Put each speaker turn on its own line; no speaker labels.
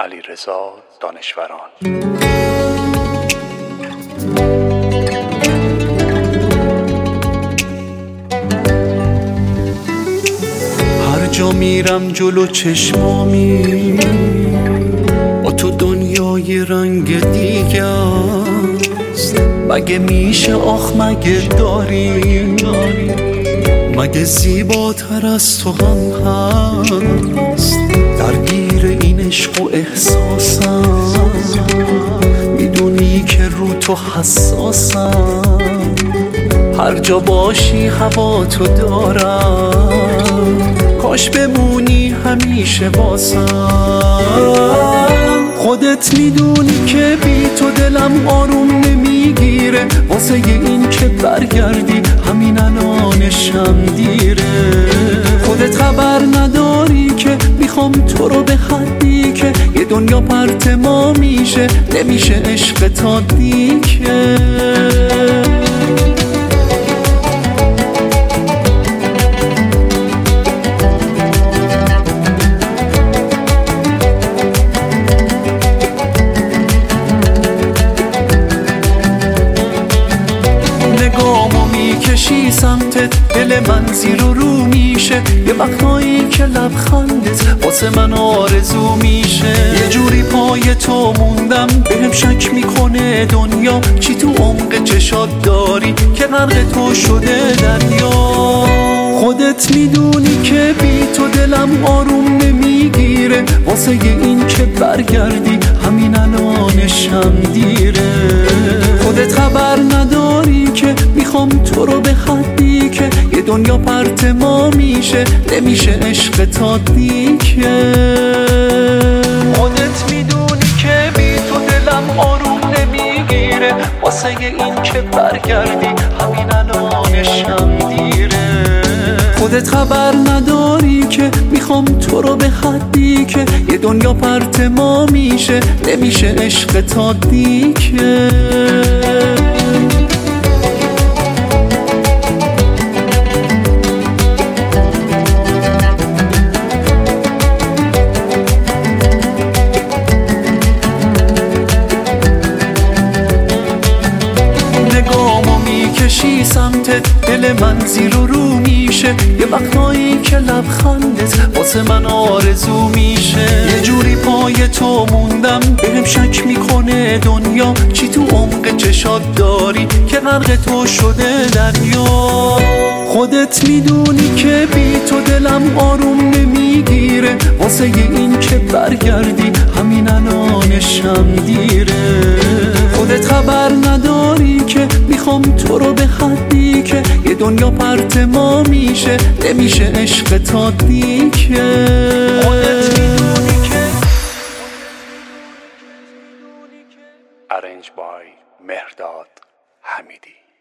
علیرضا دانشوران.
هر جا میرم جلو چشمامی با تو دنیای رنگ دیگه است. مگه میشه آخ مگه داری مگه زیباتر از تو هم هست؟ درگیر این عشق و احساسم، میدونی که رو تو حساسم. هر جا باشی هوا تو دارم، کاش بمونی همیشه واسم. خودت میدونی که بی تو دلم آروم نمیگیره، واسه این که برگردی همین الانشم دیره. خودت خبر نداری که میخوام تو رو به حدی که یه دنیا پرت ما میشه، نمیشه عشق تا دیگه. میکشی سمتت، دل من زیر و رو میشه. یه وقتایی که لبخندت واسه من آرزو میشه. یه جوری پای تو موندم، بهم شک میکنه دنیا. چی تو عمق چشات داری که غرق تو شده دریا؟ خودت میدونی که بی تو دلم آروم نمیگیره، واسه این که برگردی همین الانشم دیره. خودت خبر نداری که میخوام تو رو به حدی که یه دنیا پرت ما میشه، نمیشه عشق تا دیگه. خودت میدونی که بی تو دلم آروم نمیگیره، واسه این که برگردی همین الانشم دیره. خودت خبر نداری که میخوام تو رو به حدی که یه دنیا پرت ما میشه، نمیشه عشق تا دیگه. میکشی سمتت، دل من زیر و رو میشه. یه وقتایی که لبخندت واسه من آرزو میشه. یه جوری پای تو موندم، بهم شک میکنه دنیا. چی تو عمق چشات داری که غرق تو شده دریا؟ خودت میدونی که بی تو دلم آروم نمیگیره، واسه این که برگردی همین الانشم دیره. خودت خبر نداری که میخوام تو رو به حدی که یه دنیا پرت ما میشه، نمیشه عشق تا دیگه. خودت میدونی که
Arranged by مهرداد حمیدی.